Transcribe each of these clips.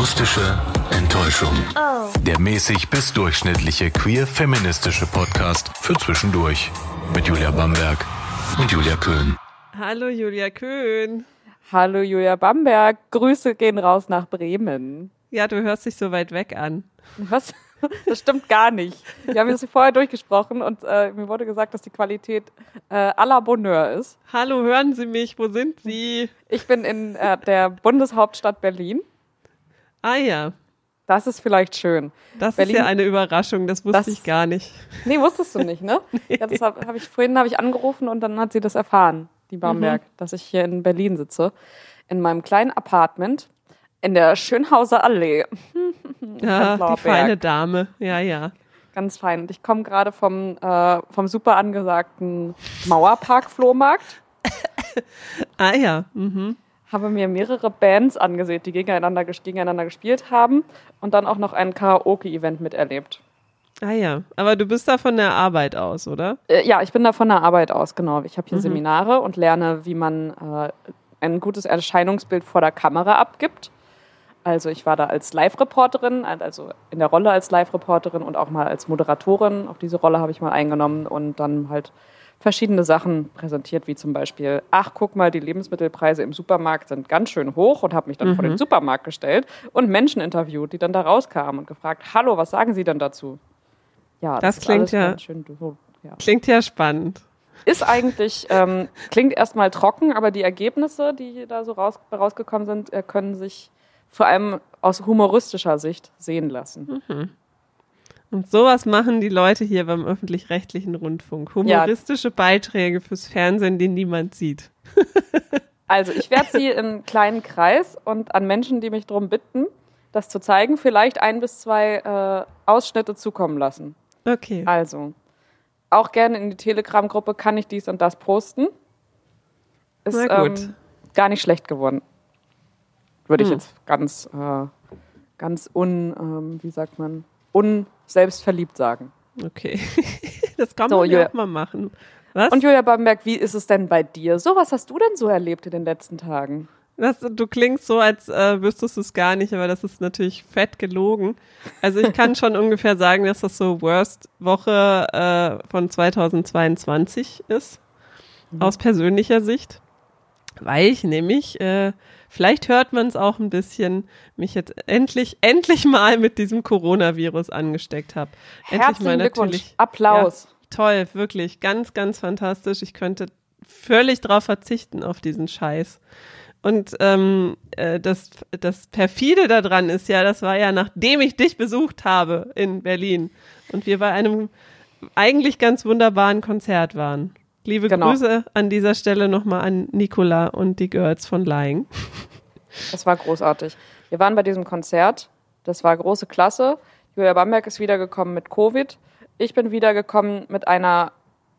Akustische Enttäuschung. Oh. Der mäßig bis durchschnittliche queer-feministische Podcast für zwischendurch. Mit Julia Bamberg und Julia Köhn. Hallo Julia Köhn. Hallo Julia Bamberg. Grüße gehen raus nach Bremen. Ja, du hörst dich so weit weg an. Was? Das stimmt gar nicht. Wir haben das vorher durchgesprochen und mir wurde gesagt, dass die Qualität à la Bonheur ist. Hallo, hören Sie mich? Wo sind Sie? Ich bin in der Bundeshauptstadt Berlin. Ah ja. Das ist vielleicht schön. Das Berlin, ist ja eine Überraschung, das wusste ich gar nicht. Nee, wusstest du nicht, ne? Nee. Ja, deshalb habe ich angerufen und dann hat sie das erfahren, die Bamberg, dass ich hier in Berlin sitze. In meinem kleinen Apartment in der Schönhauser Allee. Ja, die feine Dame. Ja, ja. Ganz fein. Und ich komme gerade vom super angesagten Mauerpark-Flohmarkt. Ah ja. Mhm. Habe mir mehrere Bands angesehen, die gegeneinander gespielt haben und dann auch noch ein Karaoke-Event miterlebt. Ah ja, aber du bist da von der Arbeit aus, oder? Ja, ich bin da von der Arbeit aus, genau. Ich habe hier Seminare und lerne, wie man ein gutes Erscheinungsbild vor der Kamera abgibt. Also ich war da als Live-Reporterin, also in der Rolle als Live-Reporterin und auch mal als Moderatorin. Auch diese Rolle habe ich mal eingenommen und dann halt verschiedene Sachen präsentiert, wie zum Beispiel, ach, guck mal, die Lebensmittelpreise im Supermarkt sind ganz schön hoch und habe mich dann vor den Supermarkt gestellt und Menschen interviewt, die dann da rauskamen und gefragt, hallo, was sagen Sie denn dazu? Ja, das klingt ja ganz schön, ja. Klingt ja spannend. Ist eigentlich, klingt erstmal trocken, aber die Ergebnisse, die da so rausgekommen sind, können sich vor allem aus humoristischer Sicht sehen lassen. Und sowas machen die Leute hier beim öffentlich-rechtlichen Rundfunk. Humoristische Beiträge fürs Fernsehen, die niemand sieht. Also ich werde sie in einen kleinen Kreis und an Menschen, die mich darum bitten, das zu zeigen, vielleicht 1 bis 2 Ausschnitte zukommen lassen. Okay. Also, auch gerne in die Telegram-Gruppe kann ich dies und das posten. Ist gar nicht schlecht geworden. Würde ich jetzt ganz unselbstverliebt sagen. Okay, das kann man ja auch mal machen. Was? Und Julia Bamberg, wie ist es denn bei dir? So, was hast du denn so erlebt in den letzten Tagen? Du klingst so, als wüsstest du es gar nicht, aber das ist natürlich fett gelogen. Also ich kann schon ungefähr sagen, dass das so Worst-Woche von 2022 ist, aus persönlicher Sicht. Weil ich nämlich, vielleicht hört man es auch ein bisschen, mich jetzt endlich mal mit diesem Coronavirus angesteckt habe. Herzlichen Glückwunsch, Applaus. Ja, toll, wirklich, ganz, ganz fantastisch. Ich könnte völlig drauf verzichten, auf diesen Scheiß. Und das Perfide daran ist ja, das war ja, nachdem ich dich besucht habe in Berlin und wir bei einem eigentlich ganz wunderbaren Konzert waren. Liebe Grüße an dieser Stelle nochmal an Nicola und die Girls von Lying. Das war großartig. Wir waren bei diesem Konzert, das war große Klasse. Julia Bamberg ist wiedergekommen mit Covid. Ich bin wiedergekommen mit einer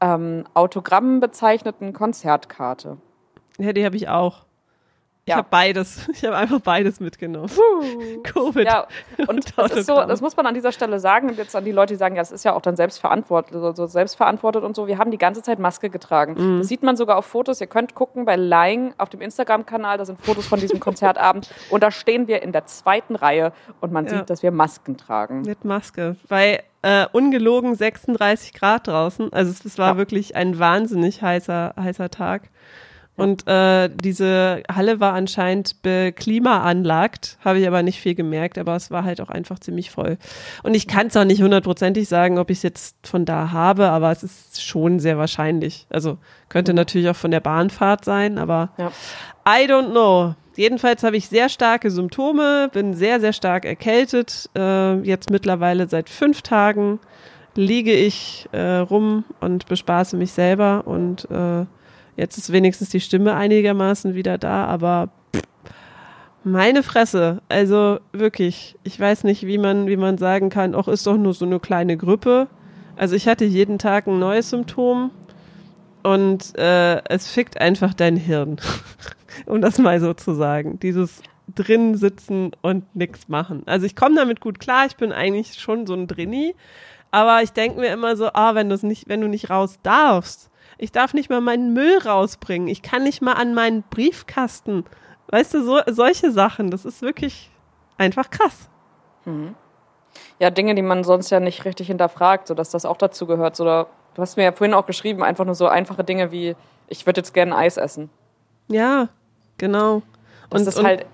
autogrammbezeichneten Konzertkarte. Ja, die habe ich auch. Ich habe beides. Ich habe einfach beides mitgenommen. Covid. Ja, und das ist so, das muss man an dieser Stelle sagen, und jetzt an die Leute, die sagen, ja, das ist ja auch dann selbstverantwortet und so. Wir haben die ganze Zeit Maske getragen. Das sieht man sogar auf Fotos. Ihr könnt gucken bei Lying auf dem Instagram-Kanal, da sind Fotos von diesem Konzertabend und da stehen wir in der 2. Reihe und man sieht, dass wir Masken tragen. Mit Maske. Bei ungelogen 36 Grad draußen. Also es war wirklich ein wahnsinnig heißer Tag. Und diese Halle war anscheinend beklimaanlagt, habe ich aber nicht viel gemerkt, aber es war halt auch einfach ziemlich voll. Und ich kann es auch nicht 100%ig sagen, ob ich es jetzt von da habe, aber es ist schon sehr wahrscheinlich. Also könnte natürlich auch von der Bahnfahrt sein, aber I don't know. Jedenfalls habe ich sehr starke Symptome, bin sehr, sehr stark erkältet. Jetzt mittlerweile seit 5 Tagen liege ich rum und bespaße mich selber und jetzt ist wenigstens die Stimme einigermaßen wieder da, aber meine Fresse, also wirklich, ich weiß nicht, wie man sagen kann, auch ist doch nur so eine kleine Grippe. Also ich hatte jeden Tag ein neues Symptom und es fickt einfach dein Hirn, um das mal so zu sagen. Dieses drin sitzen und nichts machen. Also ich komme damit gut klar, ich bin eigentlich schon so ein Drinni, aber ich denke mir immer so, wenn du nicht raus darfst, ich darf nicht mal meinen Müll rausbringen. Ich kann nicht mal an meinen Briefkasten. Weißt du, solche Sachen. Das ist wirklich einfach krass. Ja, Dinge, die man sonst ja nicht richtig hinterfragt, sodass das auch dazu gehört. Oder du hast mir ja vorhin auch geschrieben, einfach nur so einfache Dinge wie, ich würde jetzt gerne Eis essen. Ja, genau. Das ist halt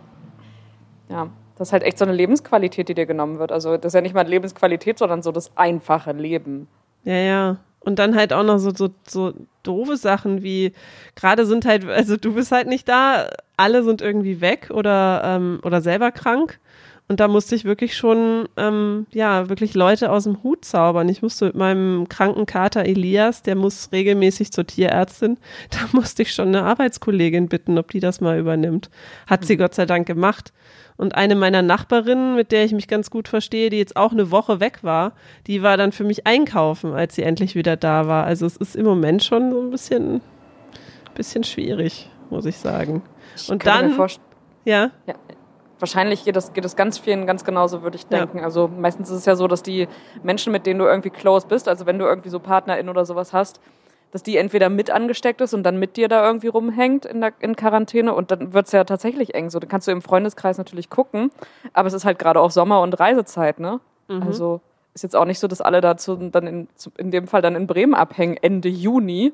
echt so eine Lebensqualität, die dir genommen wird. Also das ist ja nicht mal Lebensqualität, sondern so das einfache Leben. Ja. Und dann halt auch noch so doofe Sachen wie, gerade sind halt, also du bist halt nicht da, alle sind irgendwie weg oder selber krank. Und da musste ich wirklich schon, wirklich Leute aus dem Hut zaubern. Ich musste mit meinem kranken Kater Elias, der muss regelmäßig zur Tierärztin, da musste ich schon eine Arbeitskollegin bitten, ob die das mal übernimmt. Hat sie Gott sei Dank gemacht. Und eine meiner Nachbarinnen, mit der ich mich ganz gut verstehe, die jetzt auch eine Woche weg war, die war dann für mich einkaufen, als sie endlich wieder da war. Also es ist im Moment schon so ein bisschen schwierig, muss ich sagen. Und dann, ja. Wahrscheinlich geht das ganz vielen ganz genauso, würde ich denken. Ja. Also meistens ist es ja so, dass die Menschen, mit denen du irgendwie close bist, also wenn du irgendwie so PartnerInnen oder sowas hast, dass die entweder mit angesteckt ist und dann mit dir da irgendwie rumhängt in Quarantäne und dann wird es ja tatsächlich eng. So, dann kannst du im Freundeskreis natürlich gucken, aber es ist halt gerade auch Sommer- und Reisezeit, ne? Also ist jetzt auch nicht so, dass alle dazu dann in dem Fall dann in Bremen abhängen Ende Juni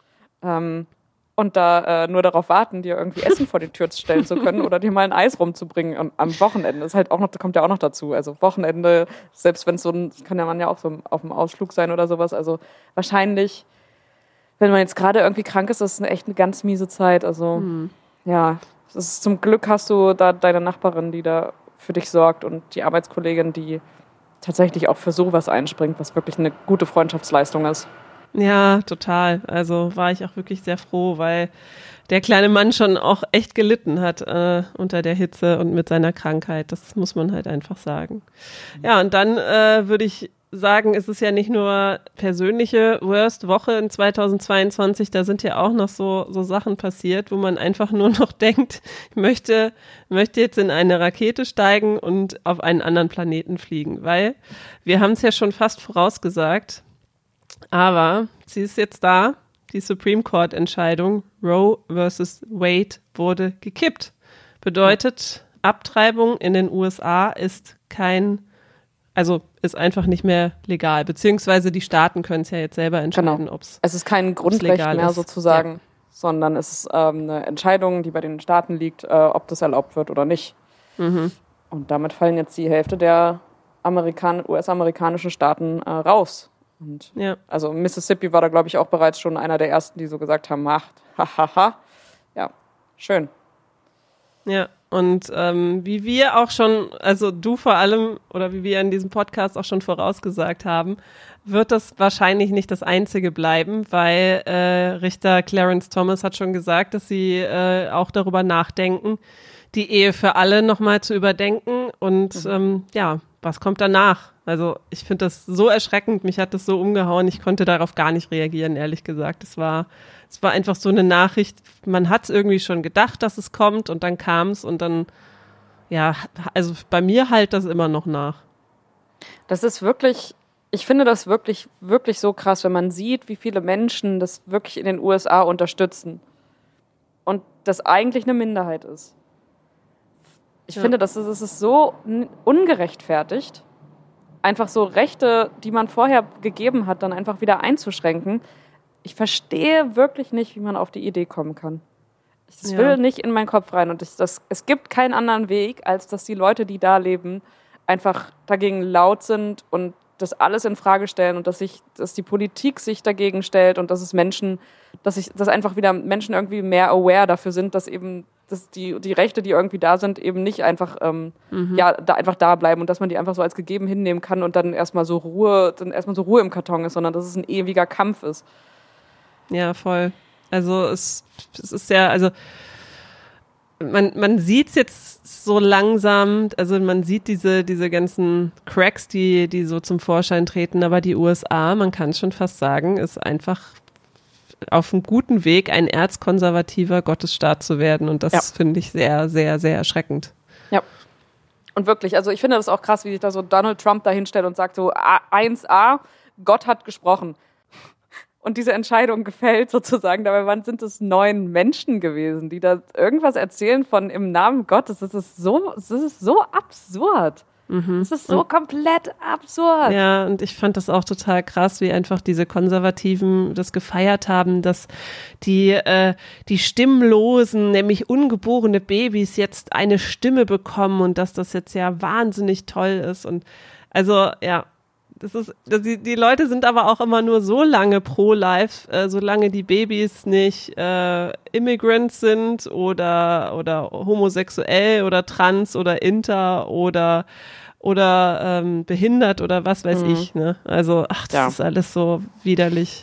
und da nur darauf warten, dir irgendwie Essen vor die Tür stellen zu können oder dir mal ein Eis rumzubringen am Wochenende. Das ist halt auch noch, kommt ja auch noch dazu. Also Wochenende, selbst wenn es so kann ja man ja auch so auf dem Ausflug sein oder sowas. Also wahrscheinlich, wenn man jetzt gerade irgendwie krank ist, ist das echt eine ganz miese Zeit. Also ja, das ist, zum Glück hast du da deine Nachbarin, die da für dich sorgt und die Arbeitskollegin, die tatsächlich auch für sowas einspringt, was wirklich eine gute Freundschaftsleistung ist. Ja, total. Also war ich auch wirklich sehr froh, weil der kleine Mann schon auch echt gelitten hat unter der Hitze und mit seiner Krankheit. Das muss man halt einfach sagen. Ja, und dann würde ich sagen, es ist ja nicht nur persönliche Worst-Woche in 2022, da sind ja auch noch so Sachen passiert, wo man einfach nur noch denkt, ich möchte jetzt in eine Rakete steigen und auf einen anderen Planeten fliegen, weil wir haben es ja schon fast vorausgesagt, aber sie ist jetzt da, die Supreme Court Entscheidung, Roe versus Wade wurde gekippt. Bedeutet, Abtreibung in den USA ist ist einfach nicht mehr legal, beziehungsweise die Staaten können es ja jetzt selber entscheiden, ob es ist kein Grundrecht mehr sozusagen, sondern es ist eine Entscheidung, die bei den Staaten liegt, ob das erlaubt wird oder nicht. Und damit fallen jetzt die Hälfte der US-amerikanischen Staaten raus. Und also Mississippi war da, glaube ich, auch bereits schon einer der ersten, die so gesagt haben, macht, hahaha. Ja, schön. Ja, und wie wir auch schon, also du vor allem, oder wie wir in diesem Podcast auch schon vorausgesagt haben, wird das wahrscheinlich nicht das Einzige bleiben, weil Richter Clarence Thomas hat schon gesagt, dass sie auch darüber nachdenken, die Ehe für alle nochmal zu überdenken und was kommt danach? Also ich finde das so erschreckend, mich hat das so umgehauen, ich konnte darauf gar nicht reagieren, ehrlich gesagt. Es war einfach so eine Nachricht, man hat es irgendwie schon gedacht, dass es kommt und dann kam es und dann, also bei mir halt das immer noch nach. Das ist wirklich, ich finde das wirklich, wirklich so krass, wenn man sieht, wie viele Menschen das wirklich in den USA unterstützen und das eigentlich eine Minderheit ist. Ich finde, das ist so ungerechtfertigt, einfach so Rechte, die man vorher gegeben hat, dann einfach wieder einzuschränken. Ich verstehe wirklich nicht, wie man auf die Idee kommen kann. Das will nicht in meinen Kopf rein. Und es gibt keinen anderen Weg, als dass die Leute, die da leben, einfach dagegen laut sind und das alles in Frage stellen und dass die Politik sich dagegen stellt und dass einfach wieder Menschen irgendwie mehr aware dafür sind, dass eben dass die Rechte, die irgendwie da sind, eben nicht einfach da bleiben und dass man die einfach so als gegeben hinnehmen kann und dann erstmal so Ruhe im Karton ist, sondern dass es ein ewiger Kampf ist. Ja, voll. Also es ist ja, also man sieht es jetzt so langsam, also man sieht diese ganzen Cracks, die so zum Vorschein treten, aber die USA, man kann es schon fast sagen, ist einfach auf einem guten Weg, ein erzkonservativer Gottesstaat zu werden. Und das finde ich sehr, sehr, sehr erschreckend. Ja. Und wirklich, also ich finde das auch krass, wie sich da so Donald Trump da hinstellt und sagt so 1a, Gott hat gesprochen. und diese Entscheidung gefällt sozusagen. Dabei sind es 9 Menschen gewesen, die da irgendwas erzählen von im Namen Gottes. Das ist so absurd. Das ist so komplett absurd. Ja, und ich fand das auch total krass, wie einfach diese Konservativen das gefeiert haben, dass die Stimmlosen, nämlich ungeborene Babys, jetzt eine Stimme bekommen und dass das jetzt ja wahnsinnig toll ist. Und also, ja, die Leute sind aber auch immer nur so lange pro-life, solange die Babys nicht Immigrants sind oder homosexuell oder trans oder inter oder behindert oder was weiß ich, ne? Also, das ist alles so widerlich.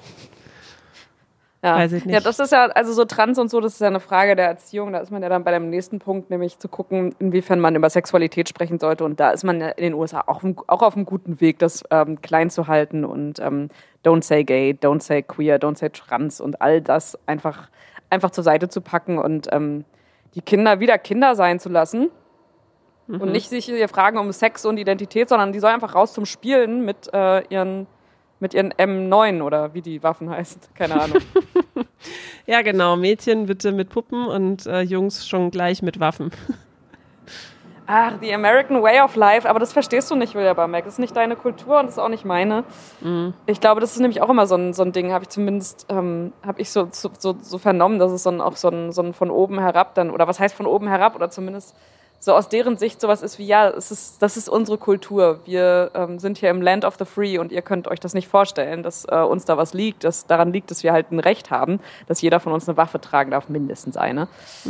Weiß ich nicht. Ja, das ist ja, also so Trans und so, das ist ja eine Frage der Erziehung. Da ist man ja dann bei dem nächsten Punkt, nämlich zu gucken, inwiefern man über Sexualität sprechen sollte. Und da ist man ja in den USA auch auf einem guten Weg, das klein zu halten und don't say gay, don't say queer, don't say trans und all das einfach zur Seite zu packen und die Kinder wieder Kinder sein zu lassen. Und nicht sich hier fragen um Sex und Identität, sondern die sollen einfach raus zum Spielen mit ihren M9 oder wie die Waffen heißen. Keine Ahnung. Ja, genau. Mädchen bitte mit Puppen und Jungs schon gleich mit Waffen. Ach, the American way of life. Aber das verstehst du nicht, Julia Bamberg. Das ist nicht deine Kultur und das ist auch nicht meine. Ich glaube, das ist nämlich auch immer so ein Ding, habe ich zumindest so vernommen, dass es auch so ein von oben herab dann, oder was heißt von oben herab, oder zumindest so aus deren Sicht sowas ist wie, ja, das ist unsere Kultur. Wir sind hier im Land of the Free und ihr könnt euch das nicht vorstellen, dass uns da was liegt. Dass daran liegt, dass wir halt ein Recht haben, dass jeder von uns eine Waffe tragen darf, mindestens eine.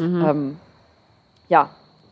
Ja.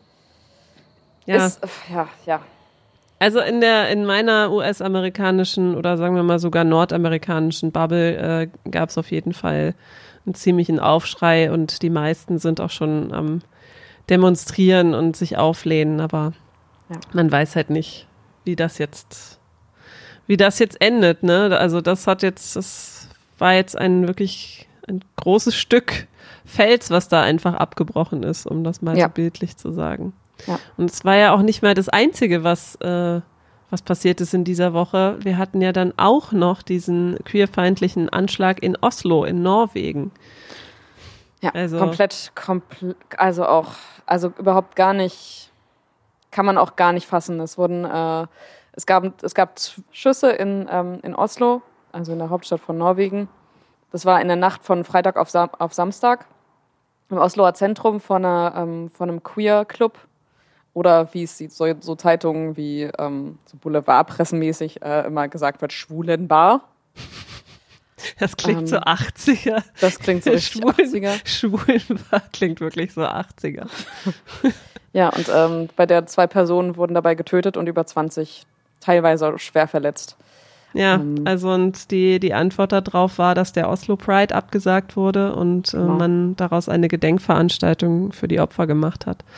Also in meiner US-amerikanischen oder sagen wir mal sogar nordamerikanischen Bubble gab es auf jeden Fall einen ziemlichen Aufschrei und die meisten sind auch schon am demonstrieren und sich auflehnen, aber man weiß halt nicht, wie das jetzt endet, ne? Also das war jetzt ein großes Stück Fels, was da einfach abgebrochen ist, um das mal so bildlich zu sagen. Ja. Und es war ja auch nicht mal das Einzige, was passiert ist in dieser Woche. Wir hatten ja dann auch noch diesen queerfeindlichen Anschlag in Oslo in Norwegen. Ja, also komplett, also überhaupt gar nicht, kann man auch gar nicht fassen. Es gab Schüsse in Oslo, also in der Hauptstadt von Norwegen. Das war in der Nacht von Freitag auf Samstag im Osloer Zentrum von einem Queer-Club. Oder wie es so Zeitungen wie so Boulevardpressenmäßig immer gesagt wird, Schwulenbar. Das klingt so 80er. Das klingt so richtig 80er. Schwulenbar klingt wirklich so 80er. Ja, und bei der 2 Personen wurden dabei getötet und über 20 teilweise schwer verletzt. Ja, also und die Antwort darauf war, dass der Oslo Pride abgesagt wurde und man daraus eine Gedenkveranstaltung für die Opfer gemacht hat.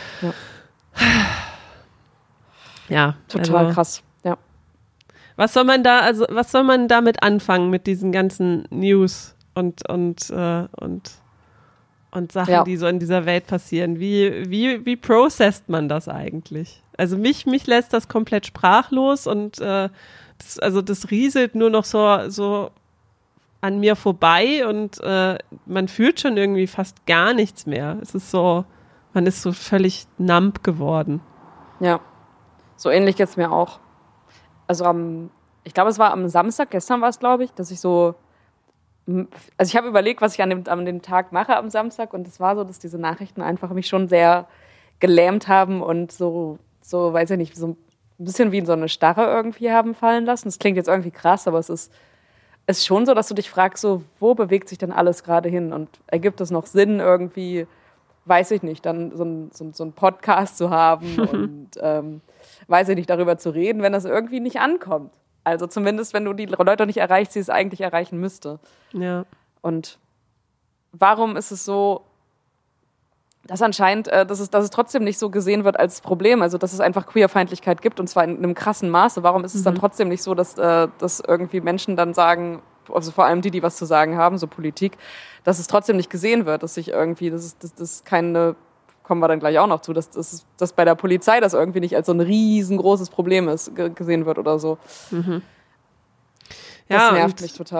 Ja, total krass. Ja. Was soll man damit anfangen mit diesen ganzen News und Sachen, die so in dieser Welt passieren? Wie processt man das eigentlich? Also mich lässt das komplett sprachlos und das rieselt nur noch so an mir vorbei und man fühlt schon irgendwie fast gar nichts mehr. Es ist so, man ist so völlig numb geworden. Ja, so ähnlich geht's mir auch. Also ich glaube, es war am Samstag, gestern war es, glaube ich, dass ich also ich habe überlegt, was ich an dem Tag mache am Samstag und es war so, dass diese Nachrichten einfach mich schon sehr gelähmt haben und so weiß ich nicht, so ein bisschen wie in so eine Starre irgendwie haben fallen lassen. Das klingt jetzt irgendwie krass, aber es ist schon so, dass du dich fragst, so, wo bewegt sich denn alles gerade hin und ergibt es noch Sinn irgendwie, weiß ich nicht, dann so einen Podcast zu haben und weiß ich nicht, darüber zu reden, wenn das irgendwie nicht ankommt. Also zumindest, wenn du die Leute nicht erreichst, die es eigentlich erreichen müsste. Ja. Und warum ist es so, dass anscheinend, dass es trotzdem nicht so gesehen wird als Problem, also dass es einfach Queerfeindlichkeit gibt und zwar in einem krassen Maße. Warum ist es dann trotzdem nicht so, dass irgendwie Menschen dann sagen, also vor allem die was zu sagen haben, so Politik, dass es trotzdem nicht gesehen wird, dass sich irgendwie, das keine, kommen wir dann gleich auch noch zu, dass bei der Polizei das irgendwie nicht als so ein riesengroßes Problem gesehen wird oder so. Ja, das nervt mich total.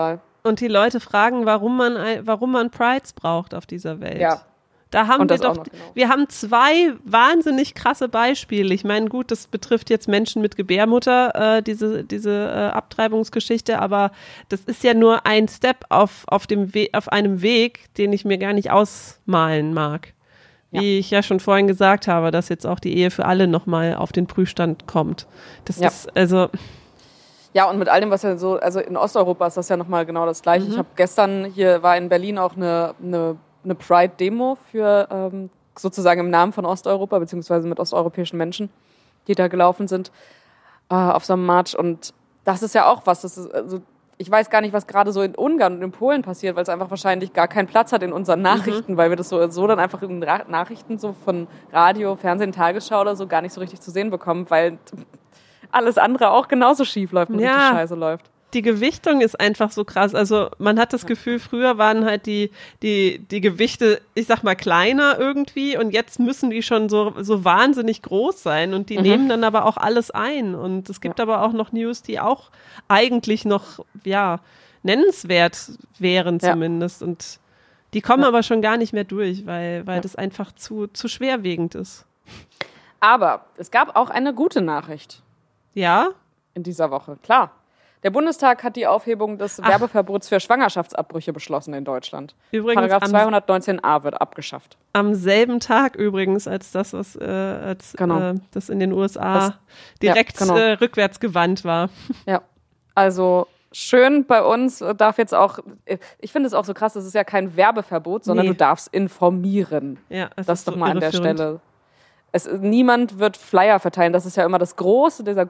und die Leute fragen, warum man Prides braucht auf dieser Welt. Ja. Da haben wir doch, noch, genau. Wir haben 2 wahnsinnig krasse Beispiele. Ich meine, gut, das betrifft jetzt Menschen mit Gebärmutter, diese Abtreibungsgeschichte, aber das ist ja nur ein Step auf einem Weg, den ich mir gar nicht ausmalen mag. Wie ich ja schon vorhin gesagt habe, dass jetzt auch die Ehe für alle nochmal auf den Prüfstand kommt. Das ist also... Ja, und mit all dem, was ja so, also in Osteuropa ist das ja nochmal genau das Gleiche. Ich habe gestern, war in Berlin auch eine Pride-Demo für sozusagen im Namen von Osteuropa, beziehungsweise mit osteuropäischen Menschen, die da gelaufen sind auf so einem Marsch. Und das ist ja auch was. Das ist, also, ich weiß gar nicht, was gerade so in Ungarn und in Polen passiert, weil es einfach wahrscheinlich gar keinen Platz hat in unseren Nachrichten, weil wir das so dann einfach in Nachrichten so von Radio, Fernsehen, Tagesschau oder so gar nicht so richtig zu sehen bekommen, weil alles andere auch genauso schief läuft und richtig scheiße läuft. Die Gewichtung ist einfach so krass. Also man hat das Gefühl, früher waren halt die Gewichte, ich sag mal, kleiner irgendwie und jetzt müssen die schon so wahnsinnig groß sein und die nehmen dann aber auch alles ein. Und es gibt aber auch noch News, die auch eigentlich noch, nennenswert wären zumindest. Und die kommen aber schon gar nicht mehr durch, weil das einfach zu schwerwiegend ist. Aber es gab auch eine gute Nachricht. Ja? In dieser Woche, klar. Der Bundestag hat die Aufhebung des Werbeverbots für Schwangerschaftsabbrüche beschlossen in Deutschland. Übrigens Paragraph 219a wird abgeschafft. Am selben Tag übrigens, als das, was das in den USA direkt rückwärts gewandt war. Ja, also schön bei uns darf jetzt auch, ich finde es auch so krass, das ist ja kein Werbeverbot, sondern du darfst informieren. Ja, das ist doch mal an der Stelle. Niemand wird Flyer verteilen. Das ist ja immer dieser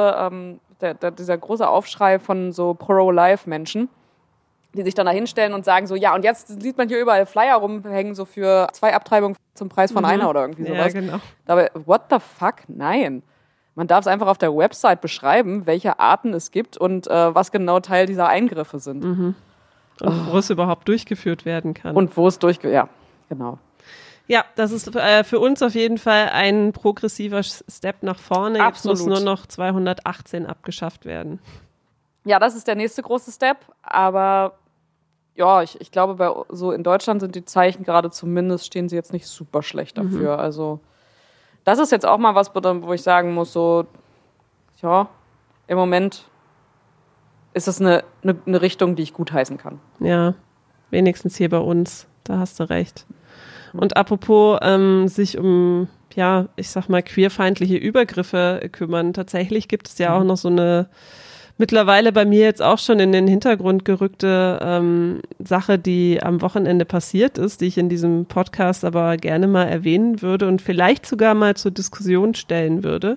große Aufschrei von so Pro-Life-Menschen, die sich dann da hinstellen und sagen so, ja, und jetzt sieht man hier überall Flyer rumhängen, so für 2 Abtreibungen zum Preis von einer oder irgendwie sowas. Ja, genau. Dabei, what the fuck? Nein. Man darf es einfach auf der Website beschreiben, welche Arten es gibt und was genau Teil dieser Eingriffe sind. Und wo es überhaupt durchgeführt werden kann. Und wo es ja, genau. Ja, das ist für uns auf jeden Fall ein progressiver Step nach vorne. Jetzt muss nur noch 218 abgeschafft werden. Ja, das ist der nächste große Step. Aber ja, ich glaube, so in Deutschland sind die Zeichen gerade zumindest, stehen sie jetzt nicht super schlecht dafür. Also das ist jetzt auch mal was, wo ich sagen muss, so, ja, im Moment ist es eine Richtung, die ich gutheißen kann. Ja, wenigstens hier bei uns. Da hast du recht. Und apropos sich um, ich sag mal, queerfeindliche Übergriffe kümmern. Tatsächlich gibt es ja auch noch so eine mittlerweile bei mir jetzt auch schon in den Hintergrund gerückte Sache, die am Wochenende passiert ist, die ich in diesem Podcast aber gerne mal erwähnen würde und vielleicht sogar mal zur Diskussion stellen würde.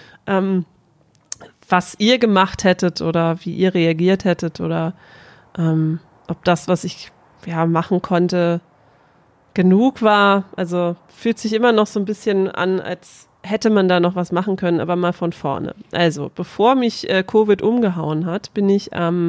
Was ihr gemacht hättet oder wie ihr reagiert hättet oder ob das, was ich machen konnte, genug war. Also fühlt sich immer noch so ein bisschen an, als hätte man da noch was machen können, aber mal von vorne. Also, bevor mich Covid umgehauen hat, bin ich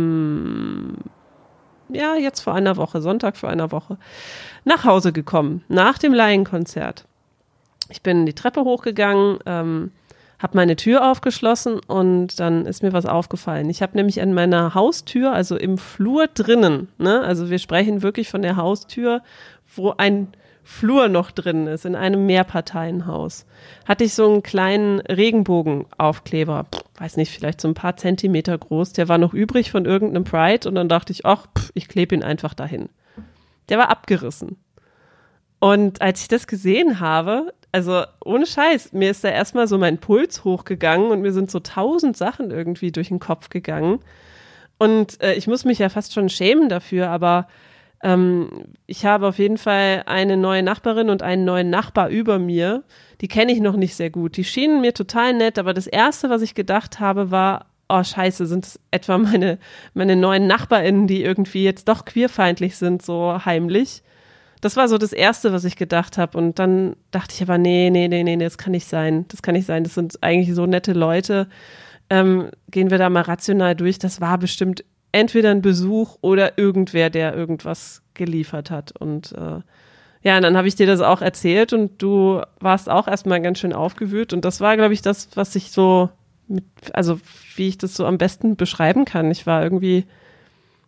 jetzt vor einer Woche, Sonntag vor einer Woche, nach Hause gekommen, nach dem Laienkonzert. Ich bin die Treppe hochgegangen, habe meine Tür aufgeschlossen und dann ist mir was aufgefallen. Ich habe nämlich an meiner Haustür, also im Flur drinnen, also wir sprechen wirklich von der Haustür, wo ein Flur noch drin ist, in einem Mehrparteienhaus, hatte ich so einen kleinen Regenbogenaufkleber, weiß nicht, vielleicht so ein paar Zentimeter groß, der war noch übrig von irgendeinem Pride und dann dachte ich, ich klebe ihn einfach dahin. Der war abgerissen. Und als ich das gesehen habe, also ohne Scheiß, mir ist da erstmal so mein Puls hochgegangen und mir sind so 1000 Sachen irgendwie durch den Kopf gegangen. Und ich muss mich ja fast schon schämen dafür, aber ich habe auf jeden Fall eine neue Nachbarin und einen neuen Nachbar über mir. Die kenne ich noch nicht sehr gut. Die schienen mir total nett, aber das Erste, was ich gedacht habe, war, oh scheiße, sind es etwa meine neuen NachbarInnen, die irgendwie jetzt doch queerfeindlich sind, so heimlich. Das war so das Erste, was ich gedacht habe. Und dann dachte ich aber, nee, das kann nicht sein. Das kann nicht sein. Das sind eigentlich so nette Leute. Gehen wir da mal rational durch. Das war bestimmt entweder ein Besuch oder irgendwer, der irgendwas geliefert hat. Und und dann habe ich dir das auch erzählt und du warst auch erstmal ganz schön aufgewühlt. Und das war, glaube ich, das, was ich so wie ich das so am besten beschreiben kann. Ich war irgendwie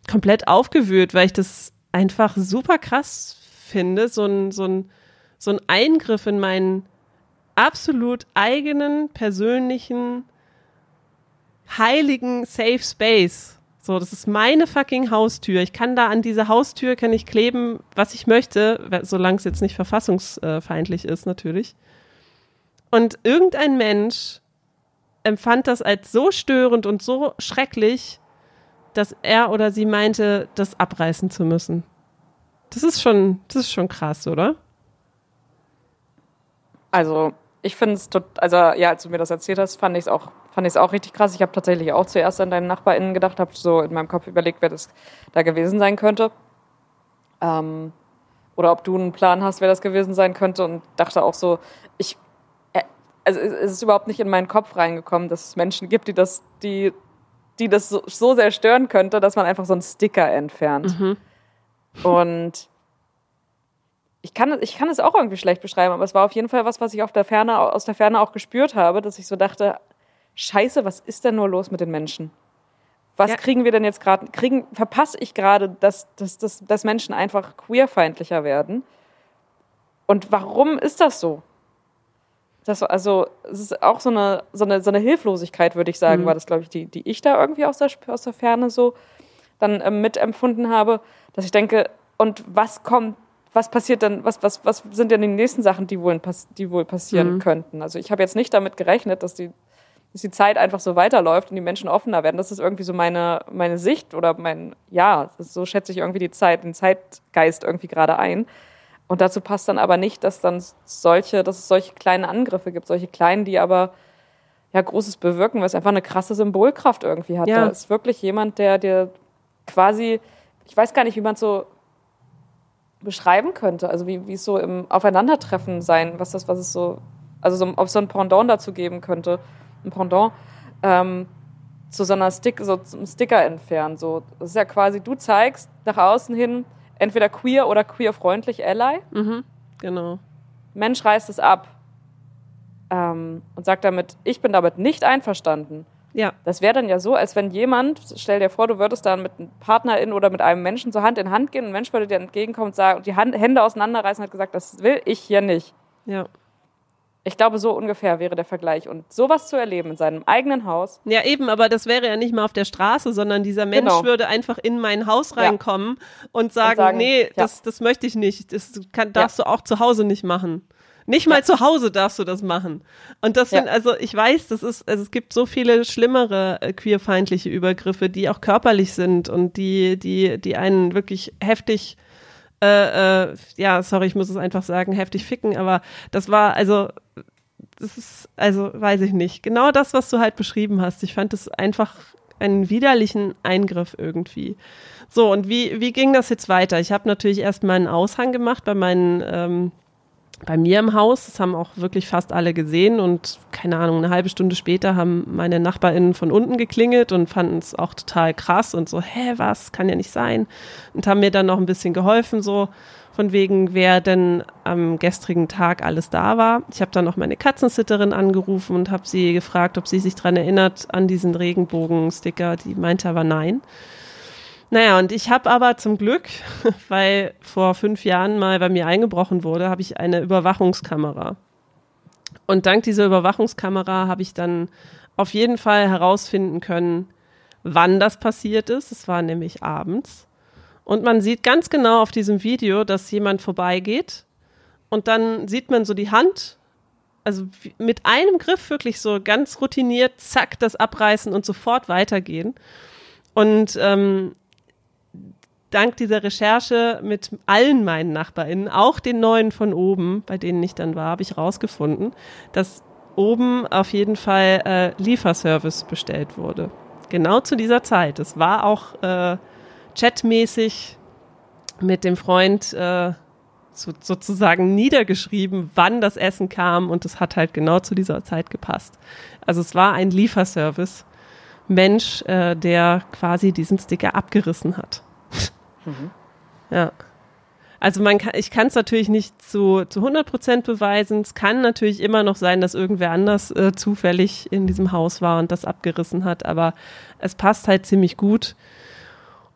komplett aufgewühlt, weil ich das einfach super krass finde, so ein Eingriff in meinen absolut eigenen, persönlichen, heiligen Safe Space. So, das ist meine fucking Haustür. Ich kann da an diese Haustür, kann ich kleben, was ich möchte, solange es jetzt nicht verfassungsfeindlich ist, natürlich. Und irgendein Mensch empfand das als so störend und so schrecklich, dass er oder sie meinte, das abreißen zu müssen. Das ist schon krass, oder? Also, ich finde es als du mir das erzählt hast, fand ich es auch richtig krass. Ich habe tatsächlich auch zuerst an deinen NachbarInnen gedacht, habe so in meinem Kopf überlegt, wer das da gewesen sein könnte. Oder ob du einen Plan hast, wer das gewesen sein könnte, und dachte auch so, es ist überhaupt nicht in meinen Kopf reingekommen, dass es Menschen gibt, die das so sehr stören könnte, dass man einfach so einen Sticker entfernt. Mhm. Und ich kann es auch irgendwie schlecht beschreiben, aber es war auf jeden Fall was ich aus der Ferne auch gespürt habe, dass ich so dachte, Scheiße, was ist denn nur los mit den Menschen? Was kriegen wir denn jetzt gerade? Verpasse ich gerade, dass Menschen einfach queerfeindlicher werden? Und warum ist das so? Es ist auch so eine Hilflosigkeit, würde ich sagen, war das, glaube ich, die ich da irgendwie aus der Ferne so dann mitempfunden habe, dass ich denke, und was passiert denn, was sind denn die nächsten Sachen, die wohl passieren könnten? Also ich habe jetzt nicht damit gerechnet, dass die Zeit einfach so weiterläuft und die Menschen offener werden. Das ist irgendwie so meine Sicht oder so schätze ich irgendwie den Zeitgeist irgendwie gerade ein. Und dazu passt dann aber nicht, dass es solche kleine Angriffe gibt, solche kleinen, die aber Großes bewirken, weil es einfach eine krasse Symbolkraft irgendwie hat. Ja. Da ist wirklich jemand, der quasi, ich weiß gar nicht, wie man es so beschreiben könnte, also wie es so im Aufeinandertreffen sein, ob es so ein Pendant dazu geben könnte, ein Pendant zu so einem Sticker entfernen. So, das ist ja quasi, du zeigst nach außen hin entweder queer oder queerfreundlich Ally. Mhm, genau. Mensch reißt es ab und sagt damit, ich bin damit nicht einverstanden. Ja. Das wäre dann ja so, als wenn jemand, stell dir vor, du würdest dann mit einer Partnerin oder mit einem Menschen so Hand in Hand gehen und ein Mensch würde dir entgegenkommen und sagen, und die Hände auseinanderreißen und hat gesagt, das will ich hier nicht. Ja. Ich glaube, so ungefähr wäre der Vergleich. Und sowas zu erleben in seinem eigenen Haus. Ja, eben, aber das wäre ja nicht mal auf der Straße, sondern dieser Mensch würde einfach in mein Haus reinkommen und sagen, nee, das möchte ich nicht. Das darfst du auch zu Hause nicht machen. Nicht mal zu Hause darfst du das machen. Und das sind, also ich weiß, es gibt so viele schlimmere queerfeindliche Übergriffe, die auch körperlich sind und die einen wirklich heftig, ich muss es einfach sagen, heftig ficken, aber das ist, weiß ich nicht. Genau das, was du halt beschrieben hast. Ich fand es einfach einen widerlichen Eingriff irgendwie. So, und wie ging das jetzt weiter? Ich habe natürlich erst mal einen Aushang gemacht bei mir im Haus. Das haben auch wirklich fast alle gesehen und keine Ahnung, eine halbe Stunde später haben meine NachbarInnen von unten geklingelt und fanden es auch total krass und so, was, kann ja nicht sein, und haben mir dann noch ein bisschen geholfen, so von wegen, wer denn am gestrigen Tag alles da war. Ich habe dann noch meine Katzensitterin angerufen und habe sie gefragt, ob sie sich daran erinnert an diesen Regenbogen-Sticker. Die meinte aber nein. Naja, und ich habe aber zum Glück, weil vor 5 Jahren mal bei mir eingebrochen wurde, habe ich eine Überwachungskamera. Und dank dieser Überwachungskamera habe ich dann auf jeden Fall herausfinden können, wann das passiert ist. Es war nämlich abends. Und man sieht ganz genau auf diesem Video, dass jemand vorbeigeht. Und dann sieht man so die Hand, also mit einem Griff wirklich so ganz routiniert, zack, das abreißen und sofort weitergehen. Und dank dieser Recherche mit allen meinen NachbarInnen, auch den neuen von oben, bei denen ich dann war, habe ich rausgefunden, dass oben auf jeden Fall Lieferservice bestellt wurde. Genau zu dieser Zeit. Es war auch chatmäßig mit dem Freund sozusagen niedergeschrieben, wann das Essen kam, und es hat halt genau zu dieser Zeit gepasst. Also es war ein Lieferservice Mensch, der quasi diesen Sticker abgerissen hat. Mhm. Ja. Also ich kann es natürlich nicht zu 100% beweisen. Es kann natürlich immer noch sein, dass irgendwer anders zufällig in diesem Haus war und das abgerissen hat, aber es passt halt ziemlich gut.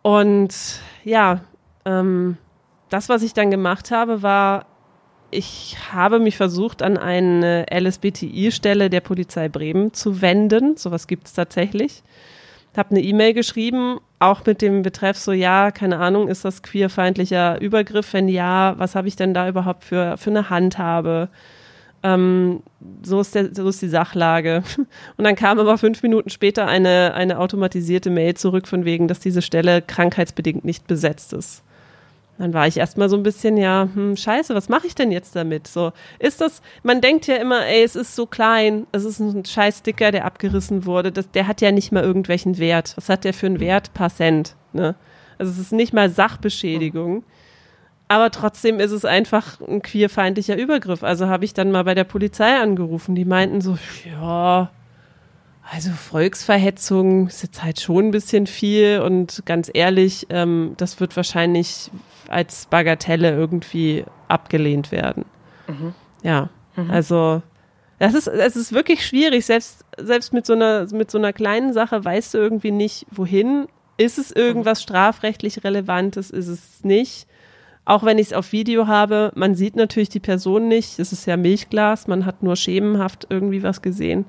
Und ja, das, was ich dann gemacht habe, war, ich habe mich versucht, an eine LSBTI-Stelle der Polizei Bremen zu wenden. Sowas gibt es tatsächlich. Habe eine E-Mail geschrieben, auch mit dem Betreff so, ja, keine Ahnung, ist das queerfeindlicher Übergriff? Wenn ja, was habe ich denn da überhaupt für eine Handhabe? So ist die Sachlage. Und dann kam aber 5 Minuten später eine automatisierte Mail zurück von wegen, dass diese Stelle krankheitsbedingt nicht besetzt ist. Dann war ich erstmal so ein bisschen, scheiße, was mache ich denn jetzt damit? So, man denkt ja immer, ey, es ist so klein, es ist ein scheiß Sticker, der abgerissen wurde, der hat ja nicht mal irgendwelchen Wert. Was hat der für einen Wert? Paar Cent, ne? Also es ist nicht mal Sachbeschädigung, aber trotzdem ist es einfach ein queerfeindlicher Übergriff. Also habe ich dann mal bei der Polizei angerufen, die meinten so, ja, also Volksverhetzung ist jetzt halt schon ein bisschen viel und ganz ehrlich, das wird wahrscheinlich als Bagatelle irgendwie abgelehnt werden. Mhm. Ja, also es ist wirklich schwierig, selbst mit so einer kleinen Sache weißt du irgendwie nicht, wohin. Ist es irgendwas strafrechtlich Relevantes, ist es nicht? Auch wenn ich es auf Video habe, man sieht natürlich die Person nicht, es ist ja Milchglas, man hat nur schemenhaft irgendwie was gesehen.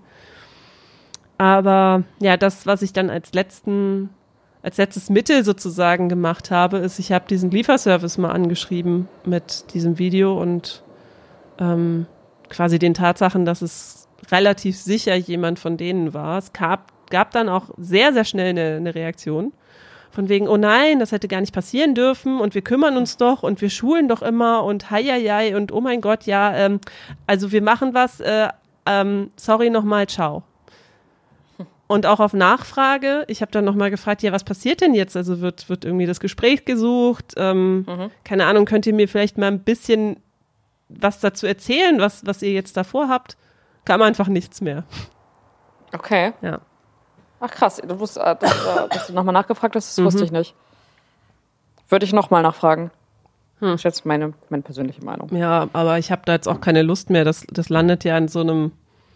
Aber ja, das, was ich dann als letztes Mittel sozusagen gemacht habe, ist, ich habe diesen Lieferservice mal angeschrieben mit diesem Video und quasi den Tatsachen, dass es relativ sicher jemand von denen war. Es gab dann auch sehr, sehr schnell eine Reaktion von wegen, oh nein, das hätte gar nicht passieren dürfen und wir kümmern uns doch und wir schulen doch immer und heieiei und oh mein Gott, ja, also wir machen was, sorry nochmal, ciao. Und auch auf Nachfrage, ich habe dann nochmal gefragt, ja, was passiert denn jetzt? Also wird irgendwie das Gespräch gesucht? Keine Ahnung, könnt ihr mir vielleicht mal ein bisschen was dazu erzählen, was ihr jetzt davor habt? Kam einfach nichts mehr. Okay. Ja. Ach krass, dass du nochmal nachgefragt hast, das wusste ich nicht. Würde ich nochmal nachfragen. Das ist jetzt meine persönliche Meinung. Ja, aber ich habe da jetzt auch keine Lust mehr. Das landet ja in so einem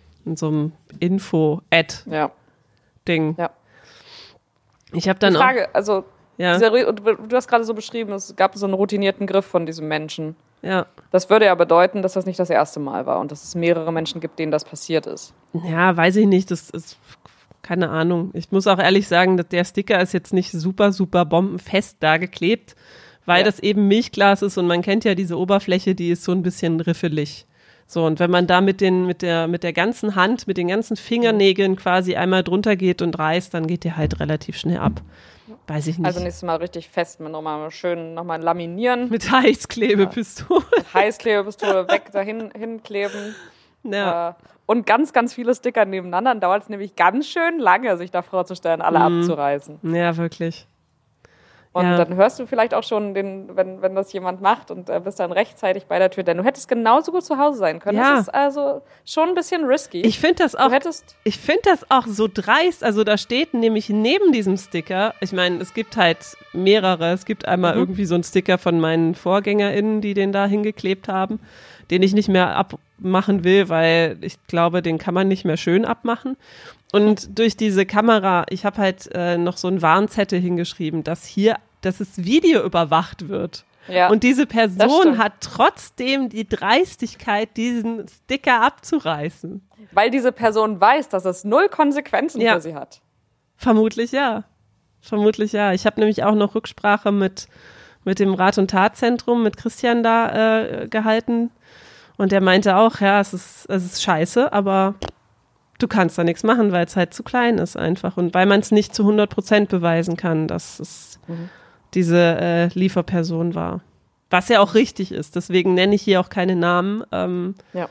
Info-Ad-Ding. Ja. Ich habe dann die Frage, also ja. du hast gerade so beschrieben, es gab so einen routinierten Griff von diesem Menschen. Ja. Das würde ja bedeuten, dass das nicht das erste Mal war und dass es mehrere Menschen gibt, denen das passiert ist. Ja, weiß ich nicht. Das ist keine Ahnung. Ich muss auch ehrlich sagen, dass der Sticker ist jetzt nicht super, super bombenfest da geklebt, weil das eben Milchglas ist und man kennt ja diese Oberfläche, die ist so ein bisschen riffelig. So, und wenn man da mit der ganzen Hand, mit den ganzen Fingernägeln quasi einmal drunter geht und reißt, dann geht der halt relativ schnell ab. Weiß ich nicht. Also nächstes Mal richtig fest, nochmal schön laminieren. Mit Heißklebepistole. Mit Heißklebepistole hinkleben. Ja. Und ganz, ganz viele Sticker nebeneinander. Dann dauert es nämlich ganz schön lange, sich da vorzustellen, alle abzureißen. Ja, wirklich. Und dann hörst du vielleicht auch schon, wenn das jemand macht und bist dann rechtzeitig bei der Tür. Denn du hättest genauso gut zu Hause sein können. Ja. Das ist also schon ein bisschen risky. Ich finde das auch so dreist. Also da steht nämlich neben diesem Sticker, ich meine, es gibt halt mehrere. Es gibt einmal irgendwie so einen Sticker von meinen VorgängerInnen, die den da hingeklebt haben, den ich nicht mehr abmachen will, weil ich glaube, den kann man nicht mehr schön abmachen. Und durch diese Kamera, ich habe halt noch so einen Warnzettel hingeschrieben, dass es Video überwacht wird. Ja, und diese Person hat trotzdem die Dreistigkeit, diesen Sticker abzureißen. Weil diese Person weiß, dass es 0 Konsequenzen für sie hat. Vermutlich ja. Ich habe nämlich auch noch Rücksprache mit dem Rat- und Tatzentrum, mit Christian da gehalten. Und der meinte auch, ja, es ist scheiße, aber du kannst da nichts machen, weil es halt zu klein ist einfach. Und weil man es nicht zu 100% beweisen kann, dass es diese Lieferperson war. Was ja auch richtig ist. Deswegen nenne ich hier auch keine Namen. Ja.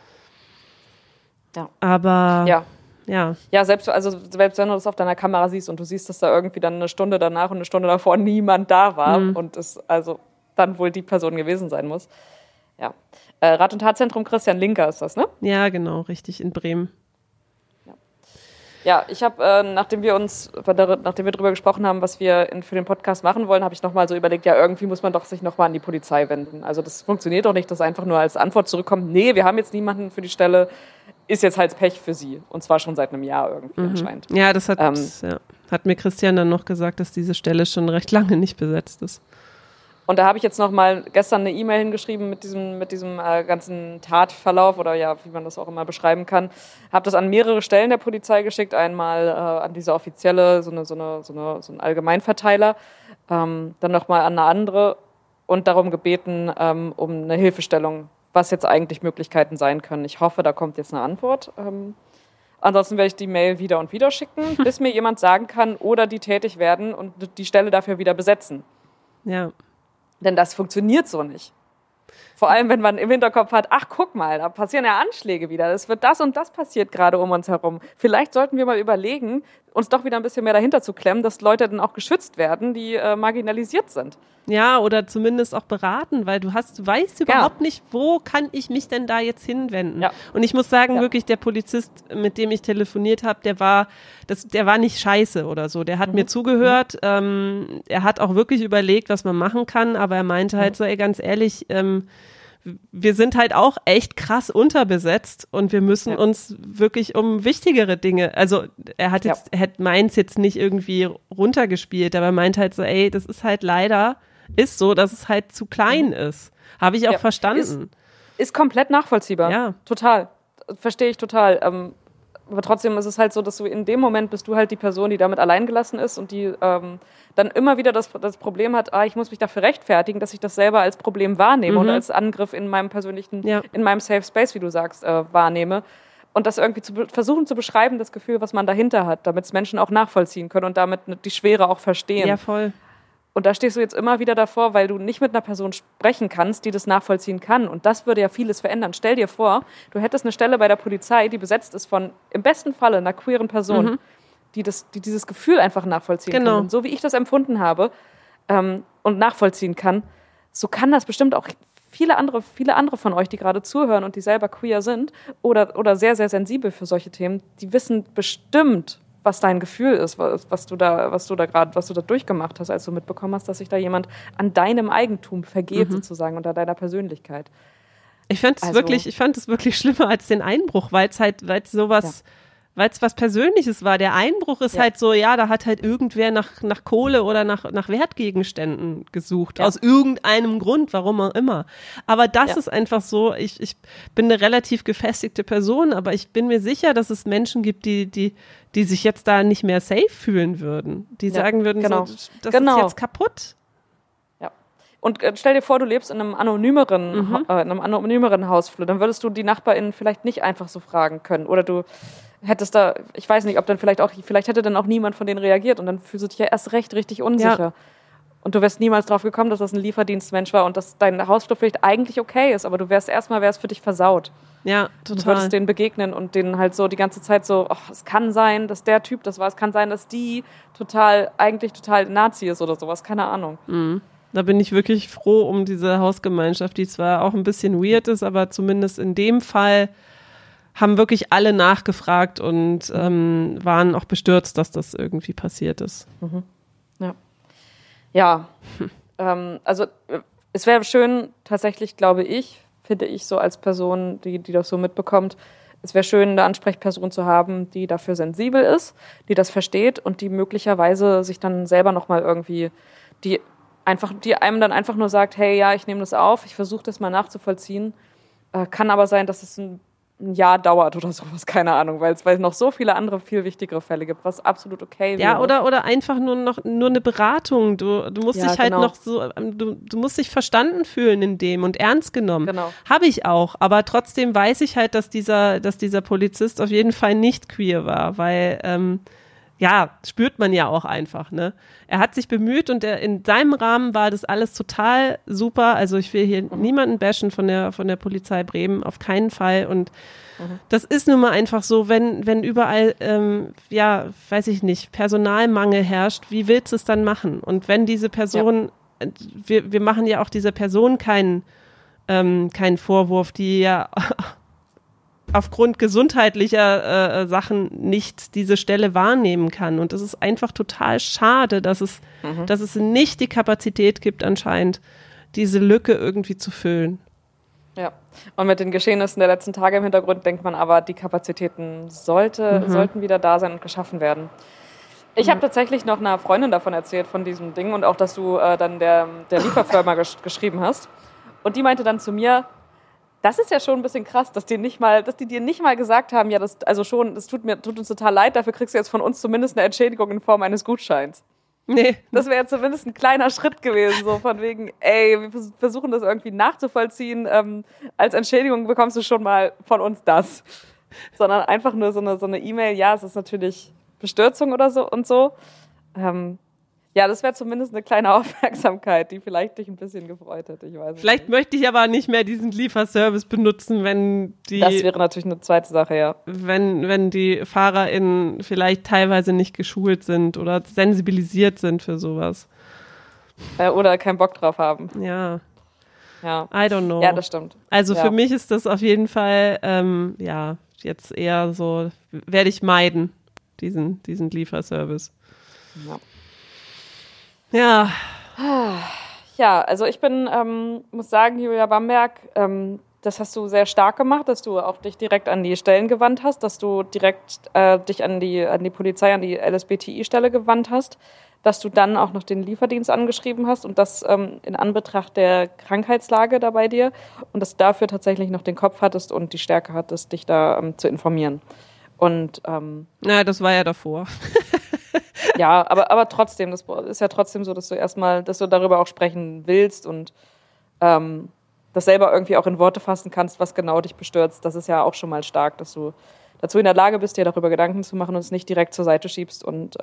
Aber ja, selbst wenn du das auf deiner Kamera siehst und du siehst, dass da irgendwie dann eine Stunde danach und eine Stunde davor niemand da war und es also dann wohl die Person gewesen sein muss. Ja. Rat- und Tatzentrum Christian Linker ist das, ne? Ja, genau, richtig, in Bremen. Ja, ich habe, nachdem wir darüber gesprochen haben, was wir für den Podcast machen wollen, habe ich nochmal so überlegt, ja, irgendwie muss man doch sich nochmal an die Polizei wenden. Also das funktioniert doch nicht, dass einfach nur als Antwort zurückkommt, nee, wir haben jetzt niemanden für die Stelle, ist jetzt halt Pech für sie. Und zwar schon seit einem Jahr irgendwie anscheinend. Ja, das hat mir Christian dann noch gesagt, dass diese Stelle schon recht lange nicht besetzt ist. Und da habe ich jetzt noch mal gestern eine E-Mail hingeschrieben mit diesem ganzen Tatverlauf oder ja, wie man das auch immer beschreiben kann. Habe das an mehrere Stellen der Polizei geschickt. Einmal an diese offizielle, so ein Allgemeinverteiler, dann nochmal an eine andere und darum gebeten, um eine Hilfestellung, was jetzt eigentlich Möglichkeiten sein können. Ich hoffe, da kommt jetzt eine Antwort. Ansonsten werde ich die Mail wieder und wieder schicken, bis mir jemand sagen kann oder die tätig werden und die Stelle dafür wieder besetzen. Ja. Denn das funktioniert so nicht. Vor allem, wenn man im Hinterkopf hat, ach, guck mal, da passieren ja Anschläge wieder. Es wird das und das passiert gerade um uns herum. Vielleicht sollten wir mal überlegen, uns doch wieder ein bisschen mehr dahinter zu klemmen, dass Leute dann auch geschützt werden, die marginalisiert sind. Ja, oder zumindest auch beraten, weil du weißt überhaupt nicht, wo kann ich mich denn da jetzt hinwenden. Ja. Und ich muss sagen, wirklich, der Polizist, mit dem ich telefoniert habe, der war nicht scheiße oder so. Der hat mir zugehört, er hat auch wirklich überlegt, was man machen kann, aber er meinte halt so, ey, ganz ehrlich, wir sind halt auch echt krass unterbesetzt und wir müssen uns wirklich um wichtigere Dinge, also er hat meins jetzt nicht irgendwie runtergespielt, aber er meint halt so, ey, das ist halt leider, ist so, dass es halt zu klein ist. Habe ich auch verstanden. Ist komplett nachvollziehbar. Ja. Total. Verstehe ich total. Aber trotzdem ist es halt so, dass du in dem Moment bist du halt die Person, die damit alleingelassen ist und die dann immer wieder das Problem hat, ich muss mich dafür rechtfertigen, dass ich das selber als Problem wahrnehme und als Angriff in meinem persönlichen, in meinem Safe Space, wie du sagst, wahrnehme. Und das irgendwie versuchen zu beschreiben, das Gefühl, was man dahinter hat, damit es Menschen auch nachvollziehen können und damit die Schwere auch verstehen. Ja, voll. Und da stehst du jetzt immer wieder davor, weil du nicht mit einer Person sprechen kannst, die das nachvollziehen kann. Und das würde ja vieles verändern. Stell dir vor, du hättest eine Stelle bei der Polizei, die besetzt ist von, im besten Falle, einer queeren Person, die dieses Gefühl einfach nachvollziehen kann. Und so wie ich das empfunden habe und nachvollziehen kann, so kann das bestimmt auch viele andere von euch, die gerade zuhören und die selber queer sind oder sehr, sehr sensibel für solche Themen, die wissen bestimmt, was dein Gefühl ist, was du da durchgemacht hast, als du mitbekommen hast, dass sich da jemand an deinem Eigentum vergeht sozusagen und an deiner Persönlichkeit. Ich fand es wirklich schlimmer als den Einbruch, weil es was Persönliches war. Der Einbruch ist halt so, da hat halt irgendwer nach Kohle oder nach Wertgegenständen gesucht. Aus irgendeinem Grund, warum auch immer. Aber das ist einfach so, ich bin eine relativ gefestigte Person, aber ich bin mir sicher, dass es Menschen gibt, die sich jetzt da nicht mehr safe fühlen würden. Die sagen würden, das ist jetzt kaputt. Ja. Und stell dir vor, du lebst in einem anonymeren Hausflur, dann würdest du die NachbarInnen vielleicht nicht einfach so fragen können. Oder du hättest ich weiß nicht, ob dann vielleicht hätte dann auch niemand von denen reagiert und dann fühlst du dich ja erst recht richtig unsicher. Ja. Und du wärst niemals drauf gekommen, dass das ein Lieferdienstmensch war und dass dein Hausflur vielleicht eigentlich okay ist, aber du wärst für dich versaut. Ja, total. Du würdest denen begegnen und denen halt so die ganze Zeit so, es kann sein, dass der Typ das war, es kann sein, dass die eigentlich total Nazi ist oder sowas, keine Ahnung. Mhm. Da bin ich wirklich froh um diese Hausgemeinschaft, die zwar auch ein bisschen weird ist, aber zumindest in dem Fall haben wirklich alle nachgefragt und waren auch bestürzt, dass das irgendwie passiert ist. Mhm. Ja. Also es wäre schön, tatsächlich finde ich so als Person, die das so mitbekommt, es wäre schön, eine Ansprechperson zu haben, die dafür sensibel ist, die das versteht und die möglicherweise sich dann selber nochmal irgendwie, die einem dann einfach nur sagt, hey, ja, ich nehme das auf, ich versuche das mal nachzuvollziehen. Kann aber sein, dass es ein Jahr dauert oder sowas, keine Ahnung, weil es noch so viele andere, viel wichtigere Fälle gibt, was absolut okay wäre. Ja, oder einfach nur eine Beratung. Du musst dich halt noch so, du musst dich verstanden fühlen in dem und ernst genommen. Genau. Habe ich auch, aber trotzdem weiß ich halt, dass dieser Polizist auf jeden Fall nicht queer war, weil spürt man ja auch einfach, ne? Er hat sich bemüht und in seinem Rahmen war das alles total super. Also ich will hier niemanden bashen von der Polizei Bremen, auf keinen Fall. Und das ist nun mal einfach so, wenn überall, weiß ich nicht, Personalmangel herrscht, wie willst du es dann machen? Und wenn diese Person, wir machen ja auch dieser Person keinen Vorwurf, die ja aufgrund gesundheitlicher Sachen nicht diese Stelle wahrnehmen kann. Und es ist einfach total schade, dass es nicht die Kapazität gibt, anscheinend diese Lücke irgendwie zu füllen. Ja, und mit den Geschehnissen der letzten Tage im Hintergrund denkt man aber, die Kapazitäten sollten wieder da sein und geschaffen werden. Ich habe tatsächlich noch einer Freundin davon erzählt, von diesem Ding, und auch, dass du dann der Lieferfirma geschrieben hast. Und die meinte dann zu mir, das ist ja schon ein bisschen krass, dass die dir nicht mal gesagt haben, ja, das tut uns total leid, dafür kriegst du jetzt von uns zumindest eine Entschädigung in Form eines Gutscheins. Nee. Das wäre ja zumindest ein kleiner Schritt gewesen, so von wegen, ey, wir versuchen das irgendwie nachzuvollziehen, als Entschädigung bekommst du schon mal von uns das. Sondern einfach nur so eine E-Mail, ja, es ist natürlich Bestürzung oder so und so. Ja, das wäre zumindest eine kleine Aufmerksamkeit, die vielleicht dich ein bisschen gefreut hätte, ich weiß nicht. Vielleicht möchte ich aber nicht mehr diesen Lieferservice benutzen, wenn die... Das wäre natürlich eine zweite Sache, ja. Wenn die FahrerInnen vielleicht teilweise nicht geschult sind oder sensibilisiert sind für sowas. Oder keinen Bock drauf haben. Ja. Ja. I don't know. Ja, das stimmt. Also ja. Für mich ist das auf jeden Fall, jetzt eher so, werde ich meiden, diesen Lieferservice. Ja. Ja. Ja, also ich muss sagen, Julia Bamberg, das hast du sehr stark gemacht, dass du auch dich direkt an die Stellen gewandt hast, dass du direkt dich an die Polizei, an die LSBTI-Stelle gewandt hast, dass du dann auch noch den Lieferdienst angeschrieben hast und das in Anbetracht der Krankheitslage da bei dir und dass du dafür tatsächlich noch den Kopf hattest und die Stärke hattest, dich da zu informieren. Und das war ja davor. Ja, aber trotzdem, das ist ja trotzdem so, dass du darüber auch sprechen willst und das selber irgendwie auch in Worte fassen kannst, was genau dich bestürzt. Das ist ja auch schon mal stark, dass du dazu in der Lage bist, dir darüber Gedanken zu machen und es nicht direkt zur Seite schiebst und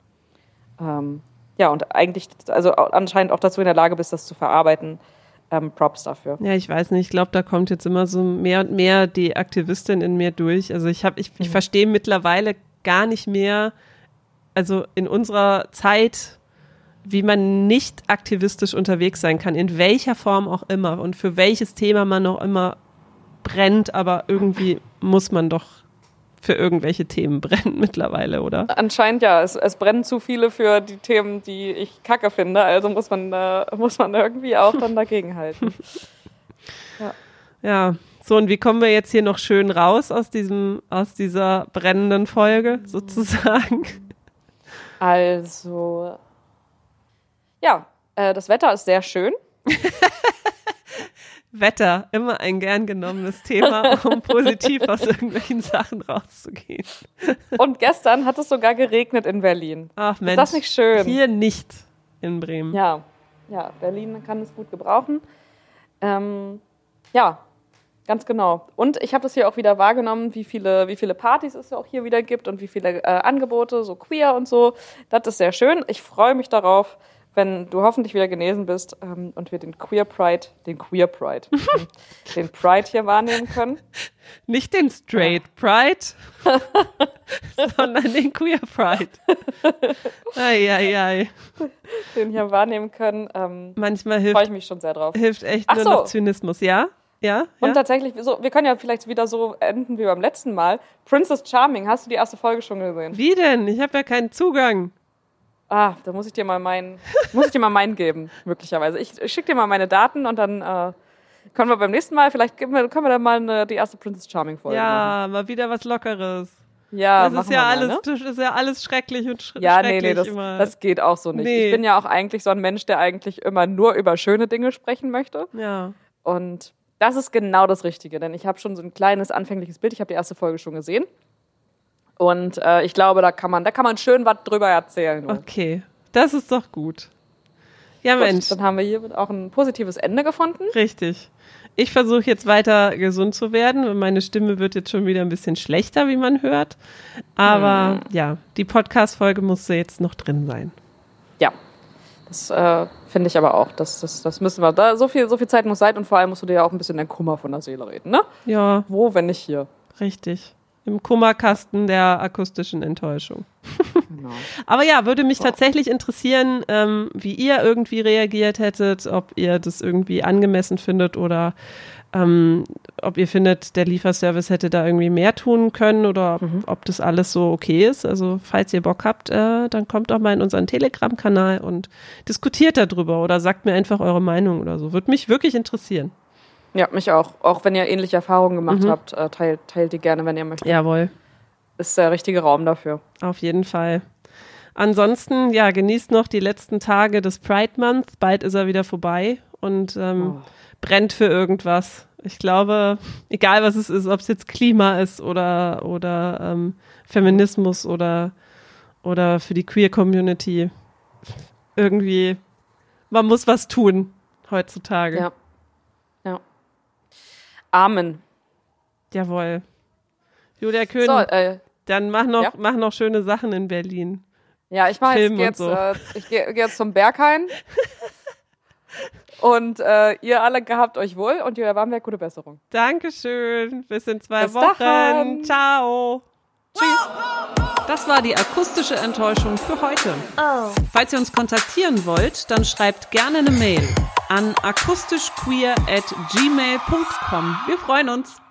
und eigentlich, also anscheinend auch dazu in der Lage bist, das zu verarbeiten. Props dafür. Ja, ich weiß nicht, ich glaube, da kommt jetzt immer so mehr und mehr die Aktivistin in mir durch. Also ich verstehe mittlerweile gar nicht mehr, also in unserer Zeit, wie man nicht aktivistisch unterwegs sein kann, in welcher Form auch immer und für welches Thema man auch immer brennt, aber irgendwie muss man doch für irgendwelche Themen brennen mittlerweile, oder? Anscheinend ja, es brennen zu viele für die Themen, die ich kacke finde, also muss man irgendwie auch dann dagegenhalten. Ja, so, und wie kommen wir jetzt hier noch schön raus aus dieser brennenden Folge sozusagen? Also, ja, das Wetter ist sehr schön. Wetter, immer ein gern genommenes Thema, um positiv aus irgendwelchen Sachen rauszugehen. Und gestern hat es sogar geregnet in Berlin. Ach Mensch, ist das nicht schön? Hier nicht in Bremen. Ja, Berlin kann es gut gebrauchen. Ja, ganz genau. Und ich habe das hier auch wieder wahrgenommen, wie viele Partys es auch hier wieder gibt und wie viele Angebote, so queer und so. Das ist sehr schön. Ich freue mich darauf, wenn du hoffentlich wieder genesen bist und wir den Pride hier wahrnehmen können. Nicht den Straight Pride, sondern den Queer Pride. Ei. Den hier wahrnehmen können. Manchmal freue ich mich schon sehr drauf. Hilft echt nur noch Zynismus, ja? Ja. Und tatsächlich, wir können ja vielleicht wieder so enden wie beim letzten Mal. Princess Charming, hast du die erste Folge schon gesehen? Wie denn? Ich habe ja keinen Zugang. Da muss ich dir mal meinen geben, möglicherweise. Ich schicke dir mal meine Daten und dann können wir beim nächsten Mal, vielleicht können wir dann mal die erste Princess Charming Folge machen. Mal wieder was Lockeres. Ja, das ist ja alles schrecklich und schrecklich. Ja, nee, das geht auch so nicht. Nee. Ich bin ja auch eigentlich so ein Mensch, der eigentlich immer nur über schöne Dinge sprechen möchte. Ja. Und das ist genau das Richtige, denn ich habe schon so ein kleines anfängliches Bild. Ich habe die erste Folge schon gesehen. Und ich glaube, da kann man schön was drüber erzählen. Okay, das ist doch gut. Ja, gut, Mensch. Dann haben wir hier auch ein positives Ende gefunden. Richtig. Ich versuche jetzt weiter gesund zu werden. Meine Stimme wird jetzt schon wieder ein bisschen schlechter, wie man hört. Aber ja, die Podcast-Folge musste jetzt noch drin sein. Ja, das finde ich aber auch. Das müssen wir. Da so viel Zeit muss sein und vor allem musst du dir ja auch ein bisschen den Kummer von der Seele reden, ne? Ja. Wo, wenn nicht hier? Richtig. Im Kummerkasten der akustischen Enttäuschung. Genau. Aber ja, würde mich tatsächlich interessieren, wie ihr irgendwie reagiert hättet, ob ihr das irgendwie angemessen findet oder ob ihr findet, der Lieferservice hätte da irgendwie mehr tun können oder ob das alles so okay ist. Also falls ihr Bock habt, dann kommt doch mal in unseren Telegram-Kanal und diskutiert darüber oder sagt mir einfach eure Meinung oder so. Würde mich wirklich interessieren. Ja, mich auch. Auch wenn ihr ähnliche Erfahrungen gemacht habt, teilt die gerne, wenn ihr möchtet. Jawohl. Ist der richtige Raum dafür. Auf jeden Fall. Ansonsten, ja, genießt noch die letzten Tage des Pride Month. Bald ist er wieder vorbei und brennt für irgendwas. Ich glaube, egal was es ist, ob es jetzt Klima ist oder Feminismus oder für die Queer-Community. Irgendwie, man muss was tun heutzutage. Ja. Amen. Jawohl. Julia Köhn, dann mach noch schöne Sachen in Berlin. Ja, ich gehe jetzt zum Berghain. Und ihr alle gehabt euch wohl und Julia Bamberg, gute Besserung. Dankeschön. Bis in 2 Wochen. Dahin. Ciao. Tschüss. Das war die akustische Enttäuschung für heute. Falls ihr uns kontaktieren wollt, dann schreibt gerne eine Mail an akustischqueer@gmail.com. Wir freuen uns.